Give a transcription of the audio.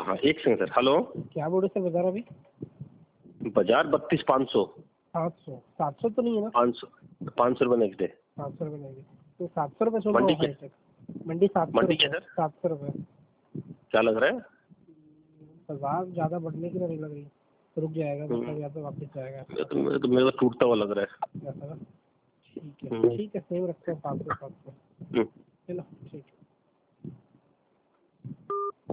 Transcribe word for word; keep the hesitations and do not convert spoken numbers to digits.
हाँ एक second sir. Hello, क्या बोले सर बाजार अभी? बाजार बत्तीस पाँच सौ। सात सौ सात सौ तो नहीं है ना? पाँच सौ पाँच सौ रुपये नेक्स्ट डे। सात सौ रुपये नहीं, तो सात सौ रुपये सुन रहा मंडी हूँ क्या? हाईटेक मंडी सात सौ मंडी क्या रुपये सर? सात सौ रुपये। क्या लग रहा है? बाजार ज़्यादा बढ़ने की नहीं लग रही, रुक जाएगा हम्म, मतलब या तो वापस जाएगा ये तो मेरे तो मेरा टूटता हुआ लग रहा है। ऐसा ना। ठीक है हम्म, ठीक है, सेम रखते हैं सात सौ सात सौ। हम्म। चलो ठीक है।